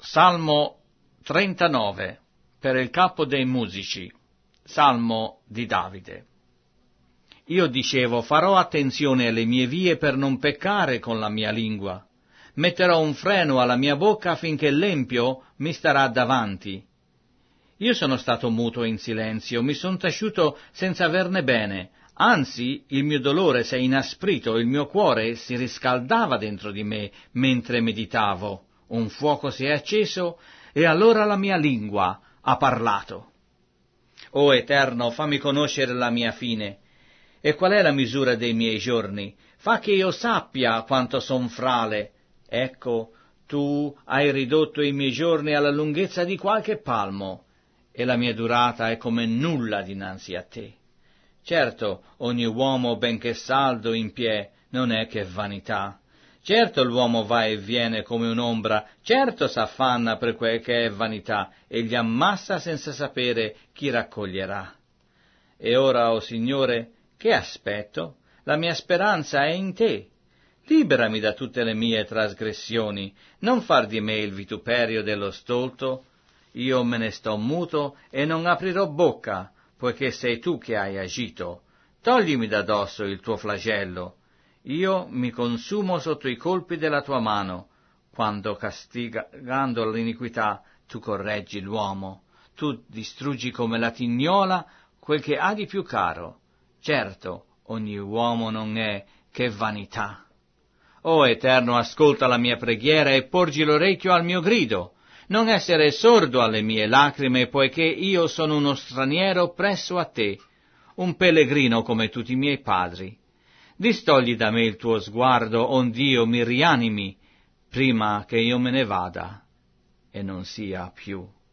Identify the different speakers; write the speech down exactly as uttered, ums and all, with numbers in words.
Speaker 1: Salmo trentanove, per il capo dei musici, Salmo di Davide. Io dicevo, farò attenzione alle mie vie per non peccare con la mia lingua. Metterò un freno alla mia bocca affinché l'empio mi starà davanti. Io sono stato muto in silenzio, mi son taciuto senza averne bene. Anzi, il mio dolore si è inasprito, il mio cuore si riscaldava dentro di me mentre meditavo. Un fuoco si è acceso e allora la mia lingua ha parlato. O Eterno, fammi conoscere la mia fine. E qual è la misura dei miei giorni? Fa che io sappia quanto son frale. Ecco, tu hai ridotto i miei giorni alla lunghezza di qualche palmo, e la mia durata è come nulla dinanzi a te. Certo, ogni uomo, benché saldo in piè, non è che vanità. Certo l'uomo va e viene come un'ombra, certo s'affanna per quel che è vanità, e gli ammassa senza sapere chi raccoglierà. E ora, o Signore, che aspetto? La mia speranza è in te. Liberami da tutte le mie trasgressioni, non far di me il vituperio dello stolto. Io me ne sto muto e non aprirò bocca, poiché sei tu che hai agito. Toglimi da dosso il tuo flagello. Io mi consumo sotto i colpi della tua mano. Quando castigando l'iniquità tu correggi l'uomo. Tu distruggi come la tignola quel che ha di più caro. Certo, ogni uomo non è che vanità. O Eterno, ascolta la mia preghiera e porgi l'orecchio al mio grido. Non essere sordo alle mie lacrime, poiché io sono uno straniero presso a te, un pellegrino come tutti i miei padri. Distogli da me il tuo sguardo, ond'io mi rianimi, prima che io me ne vada e non sia più.